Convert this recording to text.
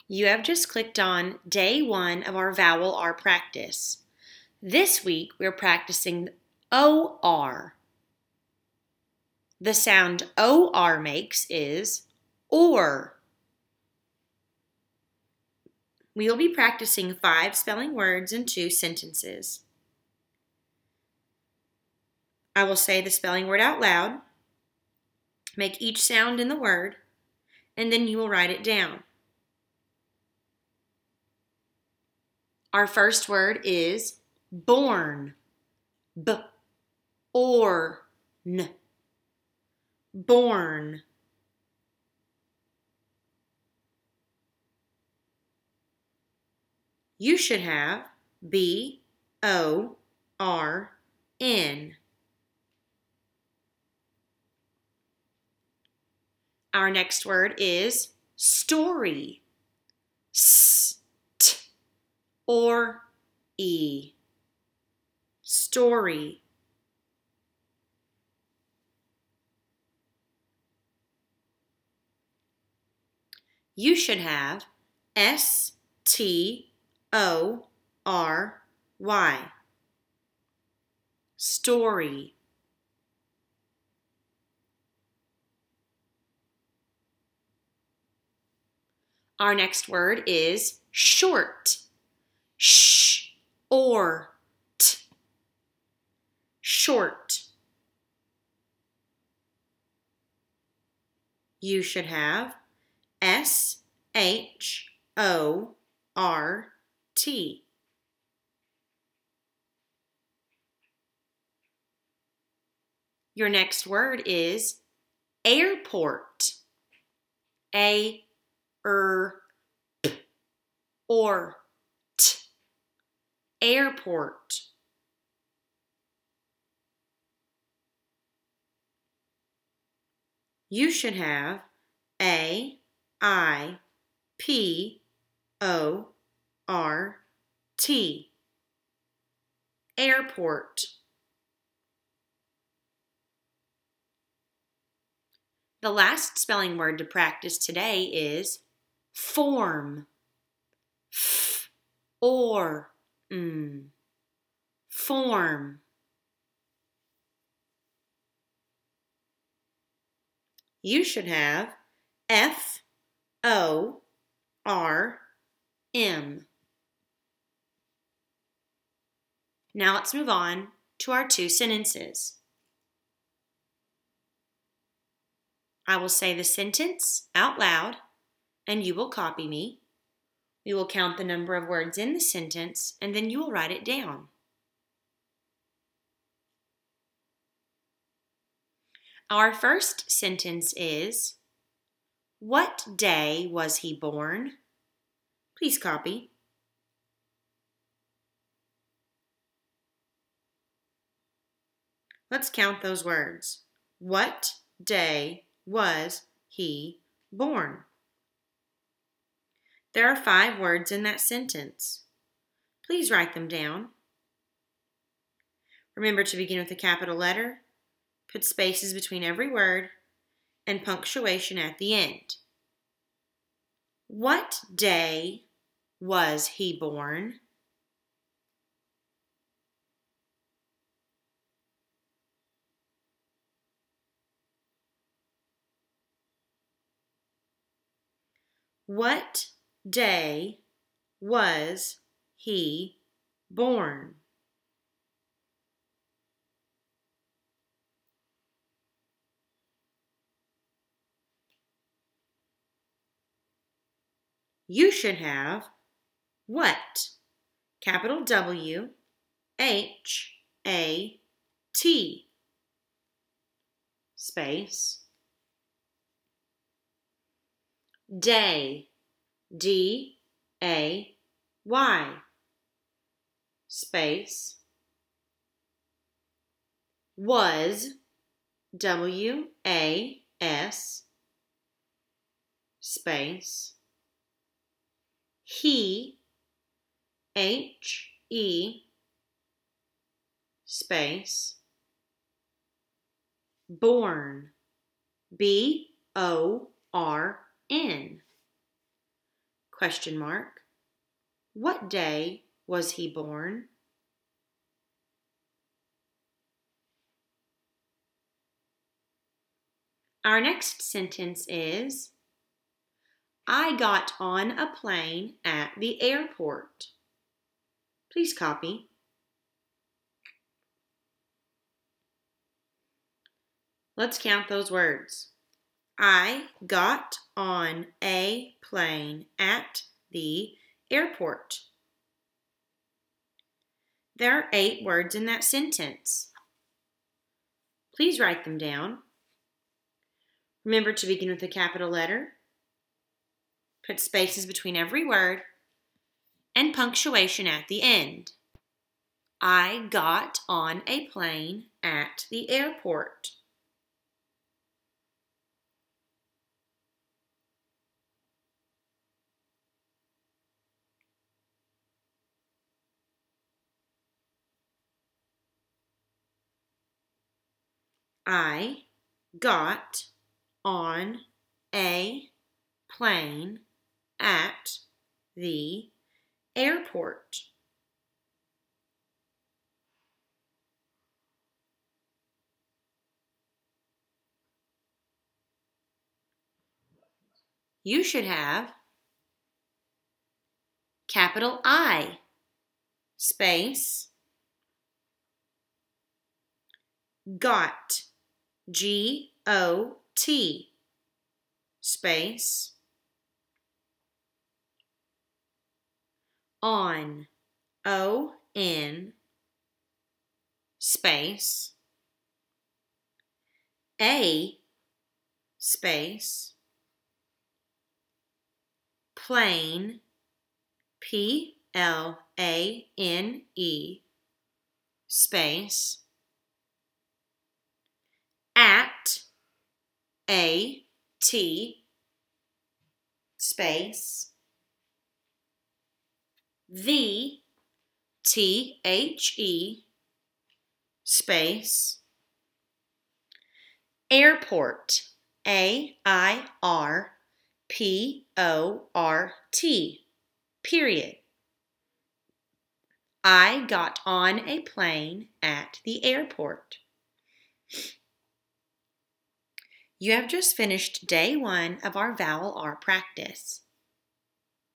You have just clicked on day 1 of our vowel R practice. This week we're practicing OR. The sound OR makes is or. We will be practicing 5 spelling words and 2 sentences. I will say the spelling word out loud, make each sound in the word, and then you will write it down. Our first word is born. B-or-n. Born. You should have B-O-R-N. Our next word is story. S-T-or-E. Story. You should have S-T-O-R-Y. Story. Our next word is short. Sh-or-t. Short. You should have S-H-O-R-T. Your next word is airport. A-er-p-or-t. Airport. You should have A-I-P-O-R-T. Airport. The last spelling word to practice today is form. F-or-m. Form. You should have F-O-R-M. Now let's move on to our 2 sentences. I will say the sentence out loud, and you will copy me. We will count the number of words in the sentence, and then you will write it down. Our first sentence is, what day was he born? Please copy. Let's count those words. What day was he born? There are 5 words in that sentence. Please write them down. Remember to begin with a capital letter, put spaces between every word, and punctuation at the end. What day was he born? What day was he born? You should have what? Capital W, H, A, T. Space. Day, D, A, Y. Space. Was, W, A, S. Space. He, H, E, space. Born, B-O-R-N. Question mark. What day was he born? Our next sentence is, I got on a plane at the airport. Please copy. Let's count those words. I got on a plane at the airport. There are 8 words in that sentence. Please write them down. Remember to begin with a capital letter. Put spaces between every word and punctuation at the end. I got on a plane at the airport. I got on a plane at the airport. You should have capital I, space, got, G-O-T, space, on, O-N, space, a, space, plane, P-L-A-N-E, space, at, A-T, space, the, T-H-E, space, airport, A-I-R-P-O-R-T, period. I got on a plane at the airport. You have just finished day 1 of our Vowel R practice.